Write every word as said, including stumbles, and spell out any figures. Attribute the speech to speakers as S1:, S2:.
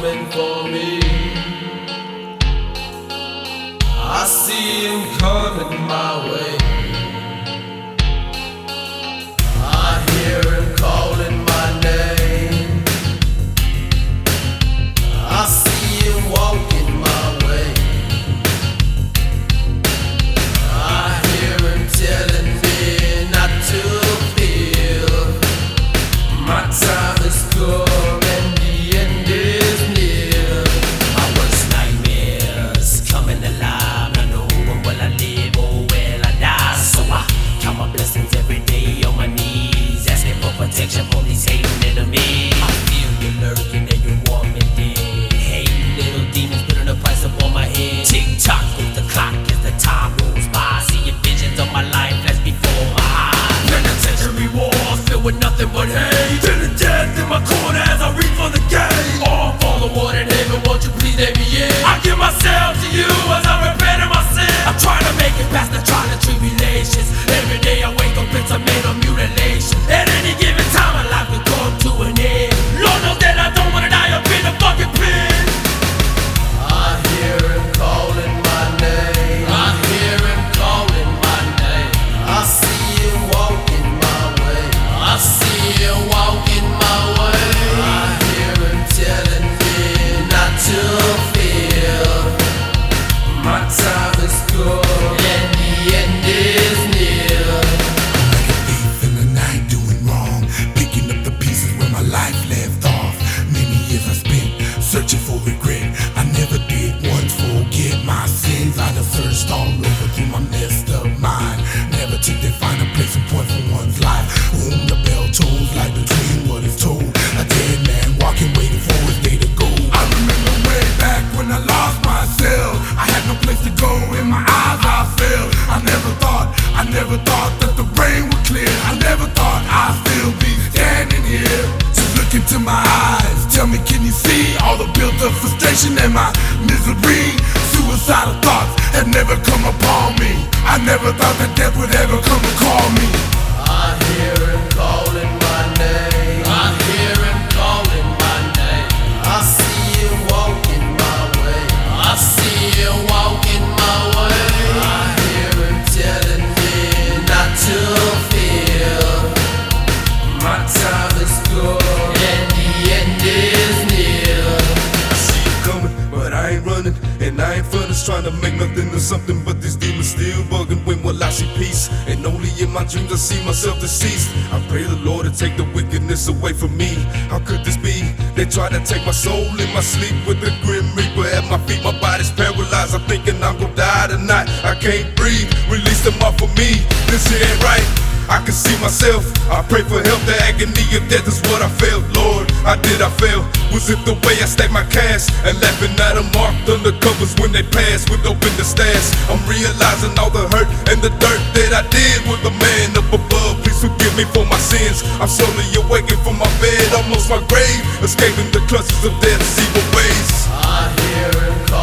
S1: coming for me. I see him coming my way. I hear him calling my name. I see him walking my way. I hear him telling me not to fear. My time is come and the end is near.
S2: My worst nightmares coming alive. I know when will I live or will I die? So I count my blessings every day on my knees, asking for protection from these hating enemies. I feel you lurking and you want me dead. Hey, little demons putting a price up on my head. Tick tock goes the clock as the time goes by. Seeing visions of my life flash before my eyes. Penitentiary walls filled with nothing but hate. Till the death in my corner as I reach for the gate. Oh, Father, Lord in heaven, won't you please let me in? I give myself to you as I repent of my sin. I'm trying to make it past the trials and tribulations. Every day I wake up, it's a made of mutilation. At any given time, my life will come to an end. Lord knows that I don't wanna die up in a fucking pit.
S1: I hear him calling my name. I hear him calling my name. I see him walking my way. I see him walking my way. I hear him telling me not to fear. My time is good and the end is near.
S3: Like a thief in the night doing wrong, picking up the pieces where my life left off. Many years I spent searching for regret. I never did once forget my sins. I'd have searched all over through my messed up mind. Never took that final place and point for one's life. Whom the bell tolls like the dream what is told. A dead man walking waiting for his day to go. I remember way back when I lost myself. I had no place to go, in my eyes I fell. I never thought, I never thought that the rain would clear. I never thought I'd still be standing here. So look into my eyes, tell me can you see all the built up frustration and my misery? Suicidal thoughts had never come upon me. I never thought that death would ever come and call me.
S1: I hear him calling my name. I hear him calling my name. I see him walking my way. I see him walking my way. I hear him telling me not to fear. My time is good and the end is near.
S4: I see you coming, but I ain't running. And I ain't furnace trying to make nothing of something. But these demons still bugging. When will I see peace? And only in my dreams I see myself deceased. I pray the Lord to take the wickedness away from me. How could this be? They try to take my soul in my sleep with the grim reaper at my feet. My body's paralyzed. I'm thinking I'm gonna die tonight. I can't breathe. Release them off of me. This shit ain't right. I can see myself, I pray for help, the agony of death is what I felt. Lord, I did, I fail. Was it the way I stacked my cash and laughing at them marked under covers when they passed with open the stash? I'm realizing all the hurt and the dirt that I did with the man up above. Please forgive me for my sins. I'm slowly awaking from my bed, almost my grave, escaping the clutches of death's evil ways.
S1: I hear him